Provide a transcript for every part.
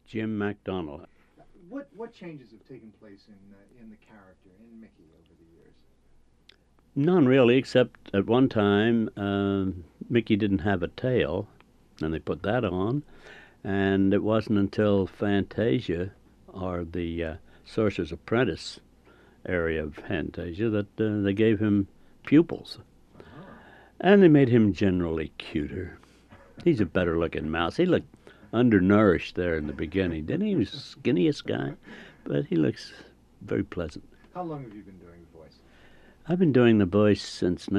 Jim MacDonald. What changes have taken place in the character in Mickey over the years? None really, except at one time Mickey didn't have a tail, and they put that on. And it wasn't until Fantasia, or the Sorcerer's Apprentice area of Fantasia, that they gave him pupils. And they made him generally cuter. He's a better looking mouse. He looked undernourished there in the beginning, didn't he? He was the skinniest guy, but he looks very pleasant. How long have you been doing the voice? I've been doing the voice since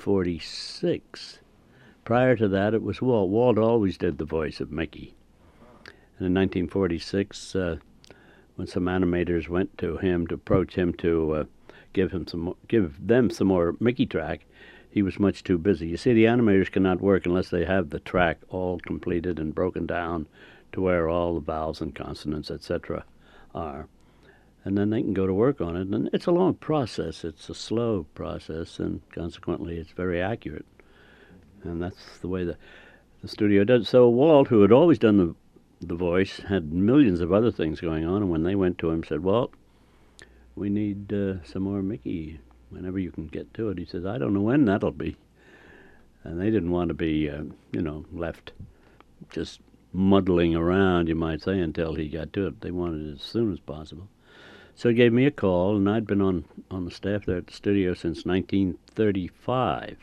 1946. Prior to that, it was Walt. Walt always did the voice of Mickey. And in 1946, when some animators went to him to approach him to give them some more Mickey track, he was much too busy. You see, the animators cannot work unless they have the track all completed and broken down to where all the vowels and consonants, etc., are. And then they can go to work on it. And it's a long process. It's a slow process, and consequently, it's very accurate. And that's the way the studio does. So Walt, who had always done the voice, had millions of other things going on. And when they went to him, said, "Walt, we need some more Mickey. Whenever you can get to it." He says, "I don't know when that'll be." And they didn't want to be, left just muddling around, you might say, until he got to it. They wanted it as soon as possible. So he gave me a call, and I'd been on the staff there at the studio since 1935.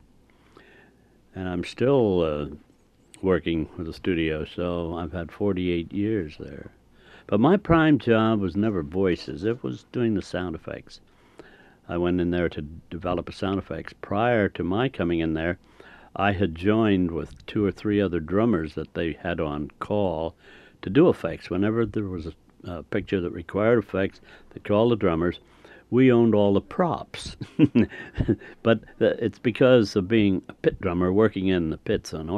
And I'm still working with the studio, so I've had 48 years there. But my prime job was never voices. It was doing the sound effects. I went in there to develop sound effects. Prior to my coming in there, I had joined with 2 or 3 other drummers that they had on call to do effects. Whenever there was a picture that required effects, they called the drummers. We owned all the props. But it's because of being a pit drummer, working in the pits on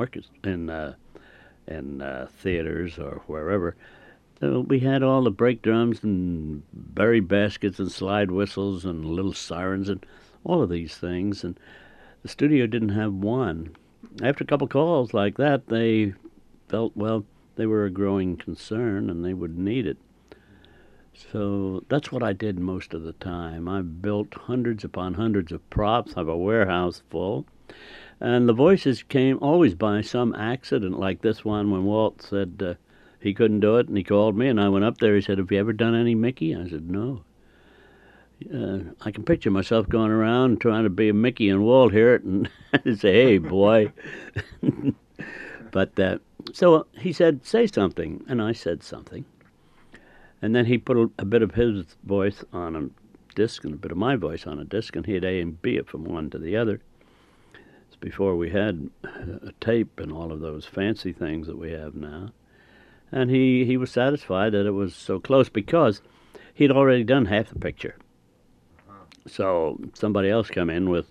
in theaters or wherever. We had all the brake drums and berry baskets and slide whistles and little sirens and all of these things. And the studio didn't have one. After a couple calls like that, they felt, well, they were a growing concern and they would need it. So that's what I did most of the time. I built hundreds upon hundreds of props. I have a warehouse full. And the voices came always by some accident, like this one when Walt said he couldn't do it, and he called me, and I went up there. He said, "Have you ever done any Mickey?" I said, "No." I can picture myself going around trying to be a Mickey, and Walt hear it and say, "Hey, boy." But so he said, "Say something," and I said something. And then he put a bit of his voice on a disc and a bit of my voice on a disc, and he'd A and B it from one to the other. It's before we had a tape and all of those fancy things that we have now. And he was satisfied that it was so close because he'd already done half the picture. So somebody else come in with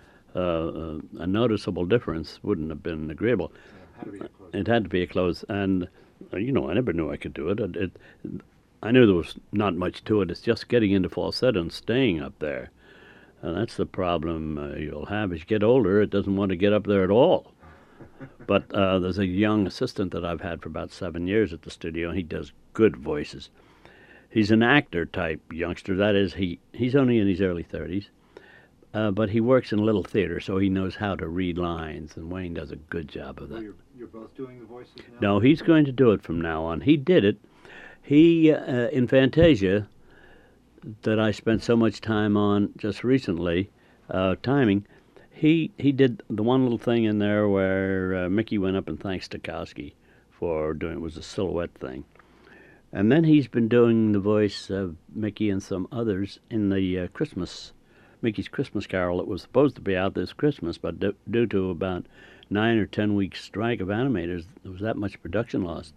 a noticeable difference wouldn't have been agreeable. It had to be a close. And, I never knew I could do it. I knew there was not much to it. It's just getting into falsetto and staying up there. And that's the problem you'll have. As you get older, it doesn't want to get up there at all. But there's a young assistant that I've had for about 7 years at the studio, and he does good voices. He's an actor-type youngster. That is, he's only in his early 30s, but he works in a little theater, so he knows how to read lines, and Wayne does a good job of that. Well, you're both doing the voices now? No, he's going to do it from now on. He did it. He, in Fantasia, that I spent so much time on just recently, timing, he did the one little thing in there where Mickey went up and thanked Stokowski for doing it. Was a silhouette thing. And then he's been doing the voice of Mickey and some others in the Mickey's Christmas Carol that was supposed to be out this Christmas, but due to about 9 or 10 weeks strike of animators, there was that much production lost.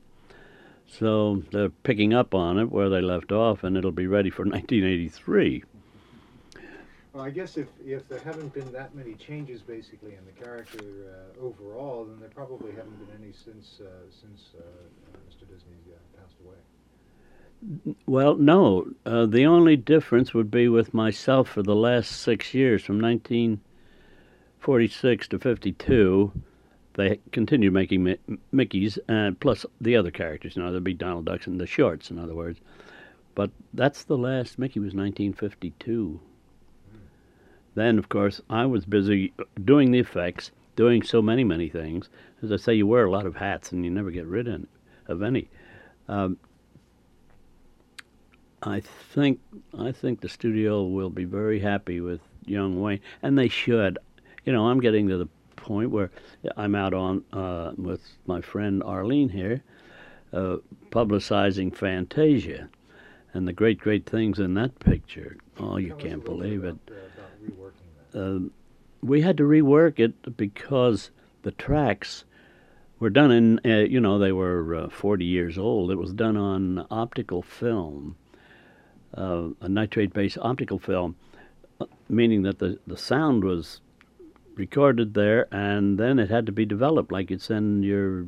So they're picking up on it where they left off, and it'll be ready for 1983. Well, I guess if there haven't been that many changes, basically, in the character overall, then there probably haven't been any since Mr. Disney passed away. Well, no. The only difference would be with myself for the last 6 years, from 1946 to 52. they continued making Mickeys, plus the other characters. There'd be Donald Ducks and the shorts, in other words. But that's the last Mickey was 1952. Then, of course, I was busy doing the effects, doing so many things. As I say, you wear a lot of hats and you never get rid of any. I think the studio will be very happy with young Wayne, and they should. I'm getting to the point where I'm out on with my friend Arlene here, publicizing Fantasia, and the great things in that picture. Oh, you can't believe it. About reworking that. We had to rework it because the tracks were done in, they were 40 years old. It was done on optical film, a nitrate-based optical film, meaning that the sound was recorded there, and then it had to be developed. Like you'd send your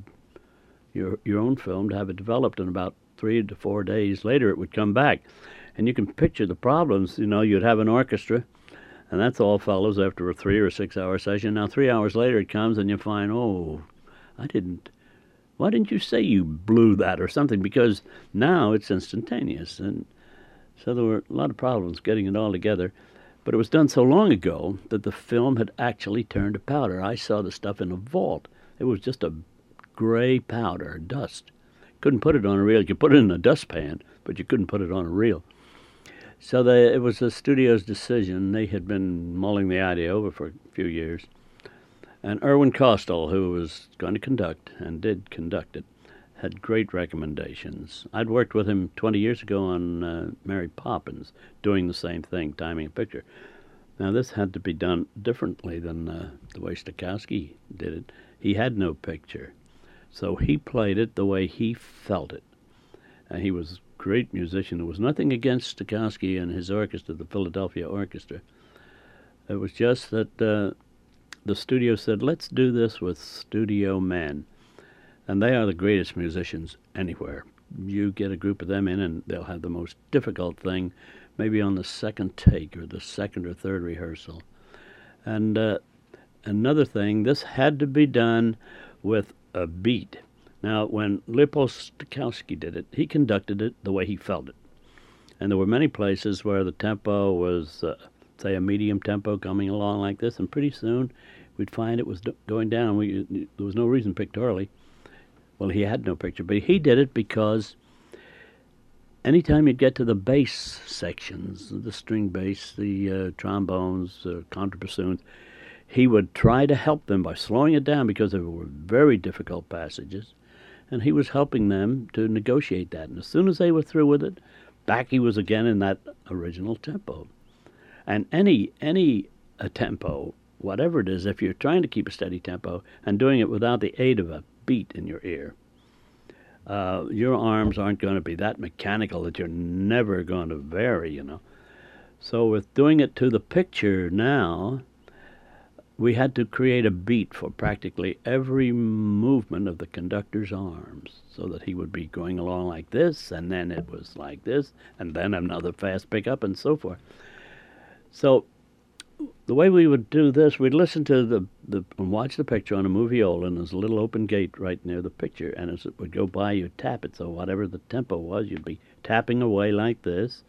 own film to have it developed, and about 3 to 4 days later it would come back. And you can picture the problems. You'd have an orchestra, and that's all follows after a 3 or 6 hour session. Now 3 hours later it comes, and you find, why didn't you say you blew that or something? Because now it's instantaneous, and so there were a lot of problems getting it all together. But it was done so long ago that the film had actually turned to powder. I saw the stuff in a vault. It was just a gray powder, dust. Couldn't put it on a reel. You could put it in a dustpan, but you couldn't put it on a reel. So it was the studio's decision. They had been mulling the idea over for a few years. And Irwin Kostal, who was going to conduct, and did conduct it, had great recommendations. I'd worked with him 20 years ago on Mary Poppins, doing the same thing, timing a picture. Now, this had to be done differently than the way Stokowski did it. He had no picture, so he played it the way he felt it. And he was a great musician. There was nothing against Stokowski and his orchestra, the Philadelphia Orchestra. It was just that the studio said, let's do this with studio men. And they are the greatest musicians anywhere. You get a group of them in, and they'll have the most difficult thing, maybe on the second take or the second or third rehearsal. And another thing, this had to be done with a beat. Now, when Leopold Stokowski did it, he conducted it the way he felt it. And there were many places where the tempo was, say, a medium tempo coming along like this, and pretty soon we'd find it was going down. There was no reason pictorially. Well, he had no picture, but he did it because anytime you'd get to the bass sections, the string bass, the trombones, contrabassoons, he would try to help them by slowing it down because there were very difficult passages, and he was helping them to negotiate that. And as soon as they were through with it, back he was again in that original tempo. And any tempo, whatever it is, if you're trying to keep a steady tempo and doing it without the aid of a beat in your ear, your arms aren't going to be that mechanical that you're never going to vary, So with doing it to the picture now, we had to create a beat for practically every movement of the conductor's arms, so that he would be going along like this, and then it was like this, and then another fast pickup, and so forth. So the way we would do this, we'd listen to and watch the picture on a moviola, and there's a little open gate right near the picture, and as it would go by, you'd tap it. So whatever the tempo was, you'd be tapping away like this.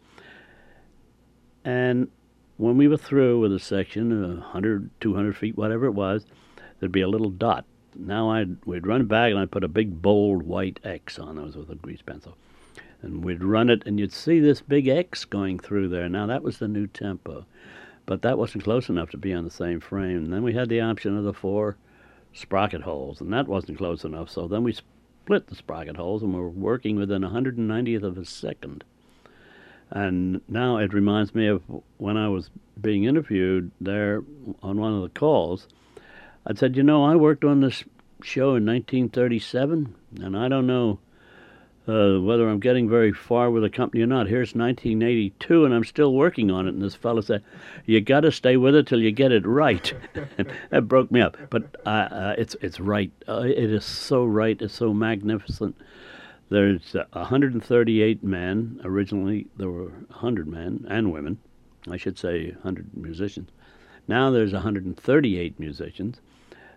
And when we were through with a section, 100, 200 feet, whatever it was, there'd be a little dot. Now we'd run back, and I'd put a big, bold white X on those with a grease pencil. And we'd run it, and you'd see this big X going through there. Now, that was the new tempo. But that wasn't close enough to be on the same frame. And then we had the option of the 4 sprocket holes, and that wasn't close enough. So then we split the sprocket holes, and we're working within 190th of a second. And now it reminds me of when I was being interviewed there on one of the calls. I said, I worked on this show in 1937, and I don't know whether I'm getting very far with the company or not. Here's 1982, and I'm still working on it. And this fellow said, you got to stay with it till you get it right. That broke me up. But it's right. It is so right. It's so magnificent. There's 138 men. Originally, there were 100 men and women. I should say 100 musicians. Now there's 138 musicians.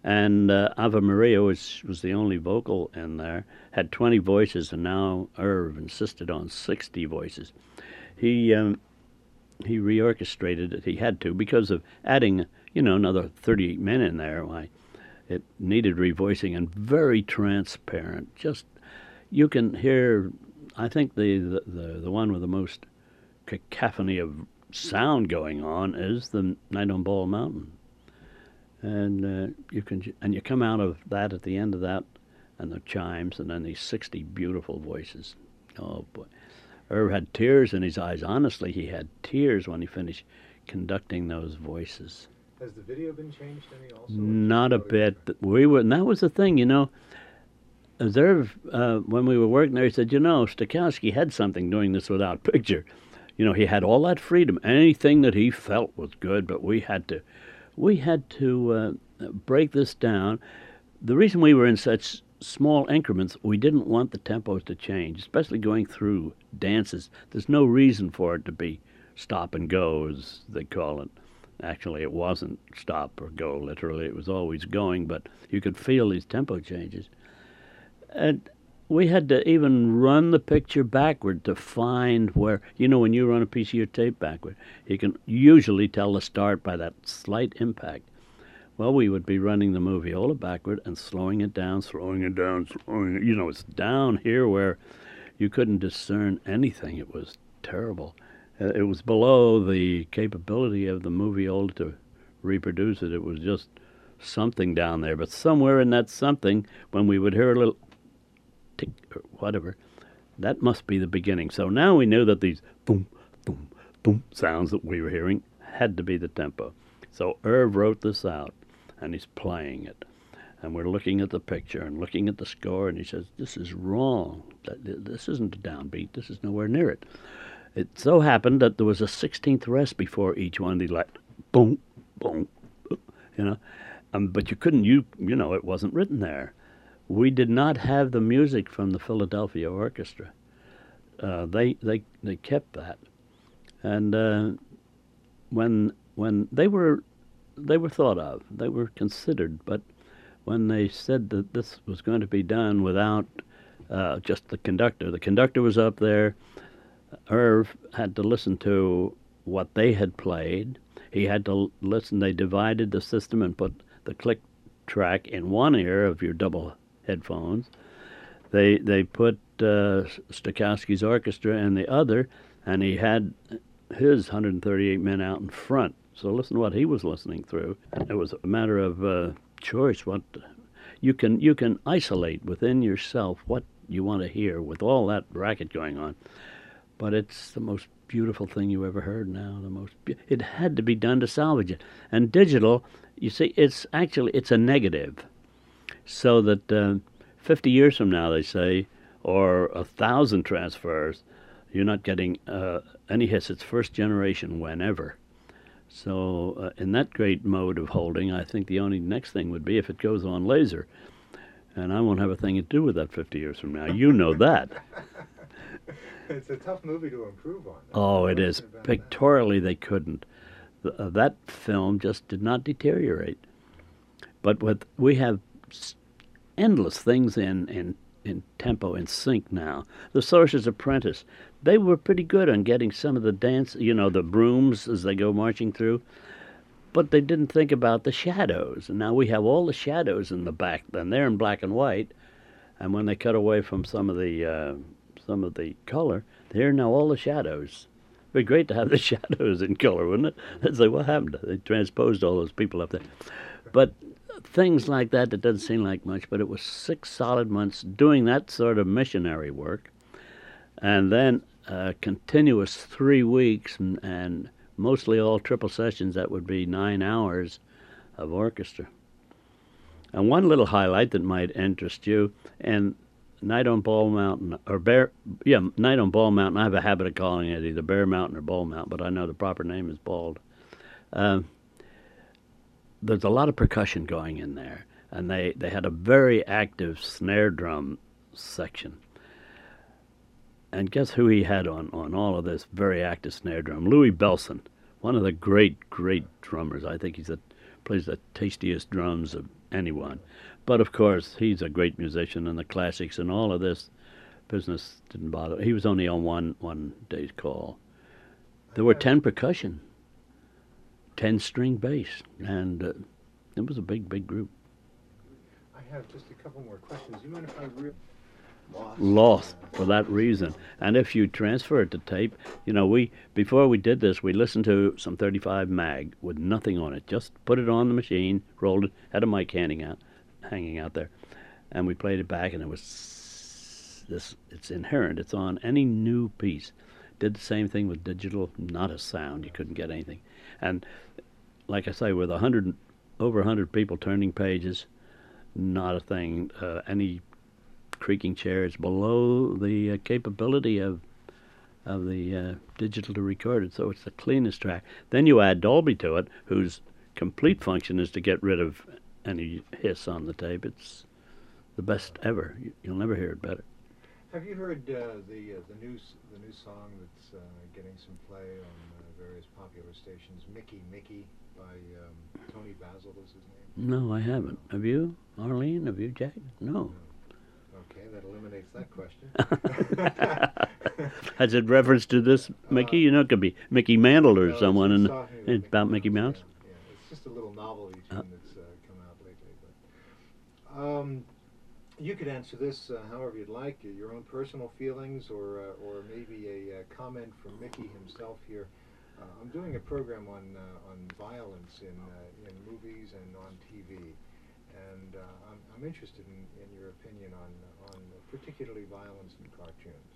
And Ave Maria was the only vocal in there. Had 20 voices, and now Irv insisted on 60 voices. He reorchestrated it. He had to because of adding, another 38 men in there. Why, it needed revoicing and very transparent. Just you can hear. I think the one with the most cacophony of sound going on is the Night on Bald Mountain. And you come out of that at the end of that, and the chimes, and then these 60 beautiful voices. Oh boy, Irv had tears in his eyes. Honestly, he had tears when he finished conducting those voices. Has the video been changed any also? Not a bit. And that was the thing, As Irv, when we were working there, he said, Stokowski had something doing this without picture. He had all that freedom. Anything that he felt was good, but we had to break this down. The reason we were in such small increments, we didn't want the tempos to change, especially going through dances. There's no reason for it to be stop and go, as they call it. Actually, it wasn't stop or go, literally. It was always going, but you could feel these tempo changes. And we had to even run the picture backward to find where, when you run a piece of your tape backward, you can usually tell the start by that slight impact. Well, we would be running the moviola backward and slowing it down, slowing it down, slowing it. It's down here where you couldn't discern anything. It was terrible. It was below the capability of the moviola to reproduce it. It was just something down there. But somewhere in that something, when we would hear a little tick or whatever, that must be the beginning. So now we knew that these boom, boom, boom sounds that we were hearing had to be the tempo. So Irv wrote this out, and he's playing it. And we're looking at the picture and looking at the score, and he says, this is wrong. This isn't a downbeat. This is nowhere near it. It so happened that there was a 16th rest before each one. They like, boom, boom, but you couldn't, it wasn't written there. We did not have the music from the Philadelphia Orchestra. They kept that, and when they were thought of, they were considered, but when they said that this was going to be done without just the conductor was up there. Irv had to listen to what they had played. He had to listen. They divided the system and put the click track in one ear of your double headphones. They put Stokowski's orchestra in the other, and he had his 138 men out in front. So listen to what he was listening through. It was a matter of choice. What you can isolate within yourself what you want to hear with all that racket going on. But it's the most beautiful thing you ever heard now. It had to be done to salvage it. And digital, you see, it's a negative. So that 50 years from now, they say, or 1,000 transfers, you're not getting any hits. It's first generation whenever. So in that great mode of holding, I think the only next thing would be if it goes on laser. And I won't have a thing to do with that 50 years from now. You know that. It's a tough movie to improve on. Oh, it is. Pictorially, they couldn't. That film just did not deteriorate. But we have endless things in tempo, in sync now. The Sorcerer's Apprentice, they were pretty good on getting some of the dance, the brooms as they go marching through. But they didn't think about the shadows. And now we have all the shadows in the back, and they're in black and white. And when they cut away from some of the color, there are now all the shadows. It'd be great to have the shadows in color, wouldn't it? They'd say, what happened? They transposed all those people up there. But things like that doesn't seem like much, but it was 6 solid months doing that sort of missionary work. And then continuous 3 weeks and mostly all triple sessions. That would be 9 hours of orchestra. And one little highlight that might interest you, and Night on Bald Mountain, Night on Bald Mountain. I have a habit of calling it either Bear Mountain or Bald Mountain, but I know the proper name is Bald. There's a lot of percussion going in there, and they had a very active snare drum section. And guess who he had on all of this very active snare drum? Louis Bellson, one of the great drummers. I think he's plays the tastiest drums of anyone. But of course, he's a great musician, and the classics and all of this business didn't bother. He was only on one day's call. There were 10 percussion, 10 string bass, and it was a big group. I have just a couple more questions. You mind if I Lost for that reason. And if you transfer it to tape, before we did this, we listened to some 35 mag with nothing on it. Just put it on the machine, rolled it, had a mic hanging out there, and we played it back, and it was this. It's inherent. It's on any new piece. Did the same thing with digital. Not a sound. You couldn't get anything. And like I say, with over 100 people turning pages, not a thing. Any creaking chairs below the capability of the digital to record it, so it's the cleanest track. Then you add Dolby to it, whose complete function is to get rid of any hiss on the tape. It's the best ever. You'll never hear it better. Have you heard the new song that's getting some play on various popular stations? Mickey by Tony Basil is his name. No, I haven't. Have you, Arlene? Have you, Jack? No. Okay, that eliminates that question. Has it reference to this Mickey? It could be Mickey Mantle or someone, and it's about Mickey Mouse. Yeah, it's just a little novelty tune that's come out lately. But you could answer this however you'd like. Your own personal feelings, or maybe a comment from Mickey himself here. I'm doing a program on violence in movies and on TV. And I'm interested in your opinion on particularly violence in cartoons.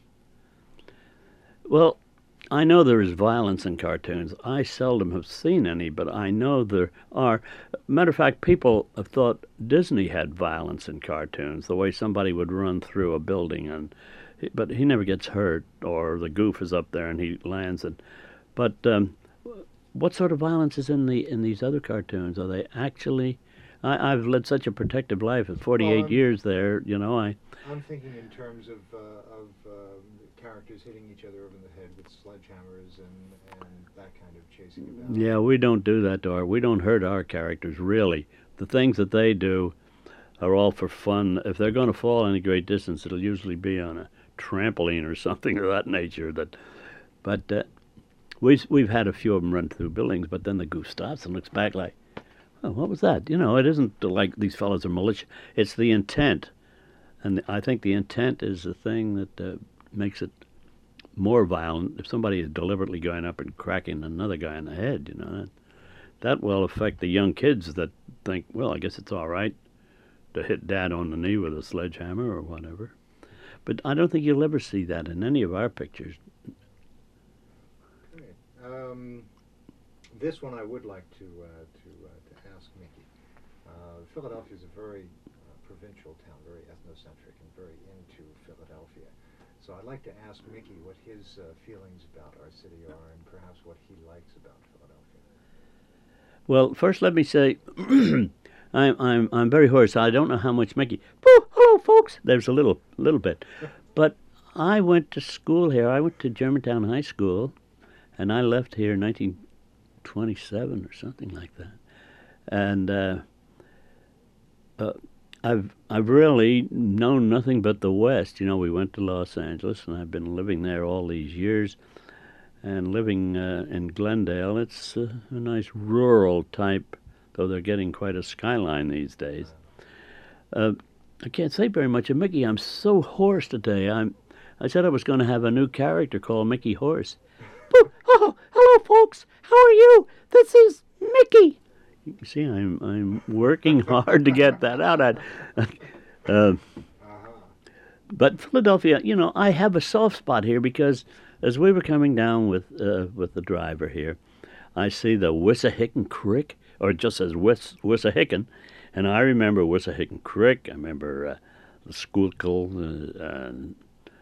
Well, I know there is violence in cartoons. I seldom have seen any, but I know there are. Matter of fact, people have thought Disney had violence in cartoons, the way somebody would run through a building, but he never gets hurt, or the goof is up there and he lands. But what sort of violence is in these other cartoons? Are they actually? I've led such a protective life at 48 years there, I'm thinking in terms of characters hitting each other over the head with sledgehammers and that kind of chasing about. Yeah, we don't do that we don't hurt our characters, really. The things that they do are all for fun. If they're going to fall any great distance, it'll usually be on a trampoline or something of that nature. But we've had a few of them run through buildings, but then the goof stops and looks back like, oh, what was that? It isn't like these fellows are malicious. It's the intent. And I think the intent is the thing that makes it more violent. If somebody is deliberately going up and cracking another guy in the head, that will affect the young kids that think, well, I guess it's all right to hit Dad on the knee with a sledgehammer or whatever. But I don't think you'll ever see that in any of our pictures. Okay. This one I would like to ask Mickey. Philadelphia is a very provincial town, very ethnocentric, and very into Philadelphia. So I'd like to ask Mickey what his feelings about our city are, and perhaps what he likes about Philadelphia. Well, first let me say, I'm very hoarse. I don't know how much Mickey. Hello, folks. There's a little bit, but I went to school here. I went to Germantown High School, and I left here in 1927 or something like that. And I've really known nothing but the West. We went to Los Angeles, and I've been living there all these years. And living in Glendale, it's a nice rural type, though they're getting quite a skyline these days. I can't say very much of Mickey. I'm so hoarse today. I said I was going to have a new character called Mickey Horse. Oh, hello, folks. How are you? This is Mickey. You see, I'm working hard to get that out. But Philadelphia, I have a soft spot here because as we were coming down with the driver here, I see the Wissahickon Creek, or it just says Wissahickon, and I remember Wissahickon Creek. I remember the Schuylkill, and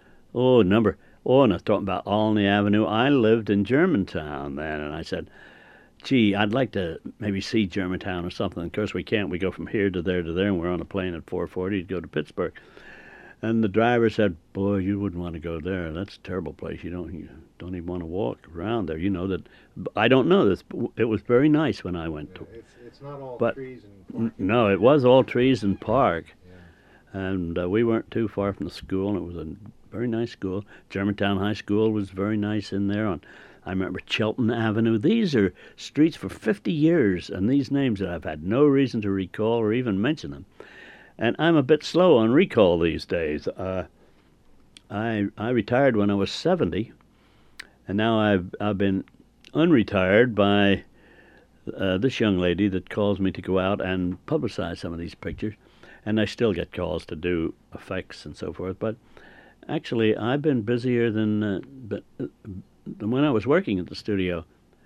I was talking about Olney Avenue. I lived in Germantown then, and I said, gee, I'd like to maybe see Germantown or something. Of course, we can't. We go from here to there, and we're on a plane at 4:40 to go to Pittsburgh. And the driver said, "Boy, you wouldn't want to go there. That's a terrible place. You don't even want to walk around there. You know that." I don't know this, but it was very nice when I went Yeah, to. it's not all But trees and parking. no, it was all trees and park, Yeah. and we weren't too far from the school, and it was a very nice school. Germantown High School was very nice in there. I remember Chelton Avenue. These are streets for 50 years, and these names that I've had no reason to recall or even mention them. And I'm a bit slow on recall these days. I retired when I was 70, and now I've been unretired by this young lady that calls me to go out and publicize some of these pictures, and I still get calls to do effects and so forth. But actually, I've been busier than when I was working at the studio.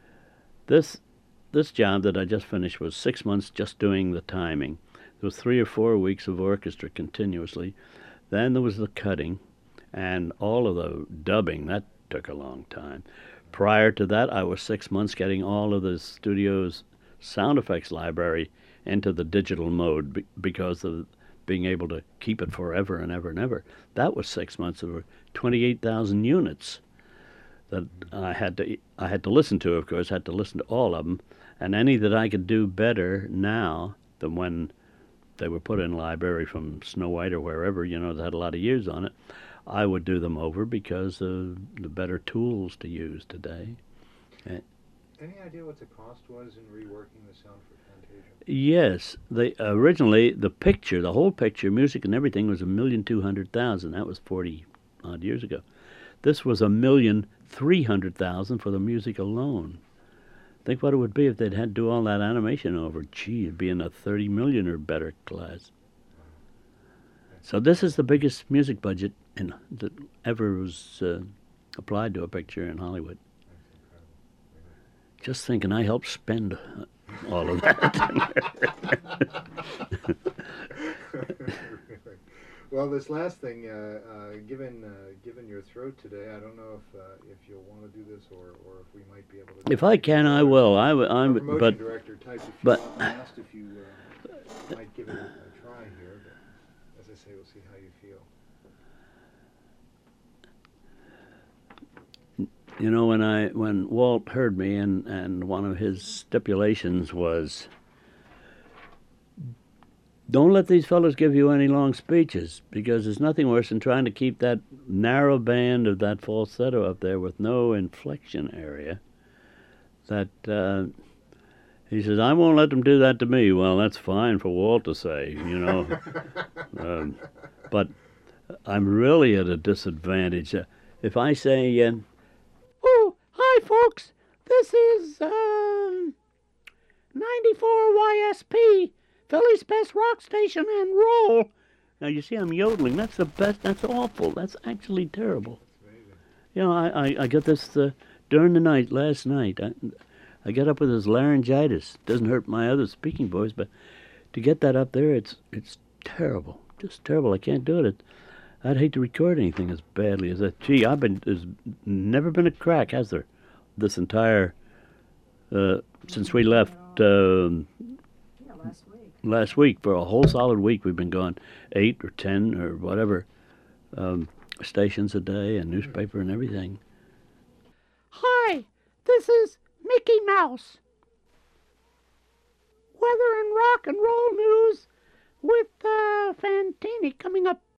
This job that I just finished was 6 months just doing the timing. There was 3 or 4 weeks of orchestra continuously. Then there was the cutting and all of the dubbing. That took a long time. Prior to that, I was 6 months getting all of the studio's sound effects library into the digital mode because of being able to keep it forever and ever and ever. That was 6 months of 28,000 units that I had to listen to. Of course, had to listen to all of them, and any that I could do better now than when they were put in library from Snow White or wherever, that had a lot of years on it, I would do them over because of the better tools to use today. Any idea what the cost was in reworking the sound for Fantasia? Yes, originally the whole picture, music and everything was $1,200,000. That was 40 odd years ago. This was $1,300,000 for the music alone. Think what it would be if they'd had to do all that animation over. Gee, it'd be in a 30 million or better class. So this is the biggest music budget that ever was applied to a picture in Hollywood. Just thinking, I helped spend all of that. Well, this last thing, given your throat today, I don't know if you'll want to do this or if we might be able to. If I can, I will. I'm promotion director type. Asked if you might give it a try here, but as I say, we'll see how you feel. When Walt heard me, and one of his stipulations was, don't let these fellows give you any long speeches, because there's nothing worse than trying to keep that narrow band of that falsetto up there with no inflection area. He says, I won't let them do that to me. Well, that's fine for Walt to say, but I'm really at a disadvantage. If I say, oh, hi, folks, this is 94 YSP, Philly's best rock station, and roll. Now, you see, I'm yodeling. That's the best. That's awful. That's actually terrible. I got this during the night, last night. I got up with this laryngitis. Doesn't hurt my other speaking voice, but to get that up there, it's terrible. Just terrible. I can't do it. I'd hate to record anything as badly as that. Gee, there's never been a crack, has there? This entire, since we left last week, for a whole solid week, we've been going 8 or 10 or whatever stations a day and newspaper and everything. Hi, this is Mickey Mouse. Weather and rock and roll news with Fantini coming up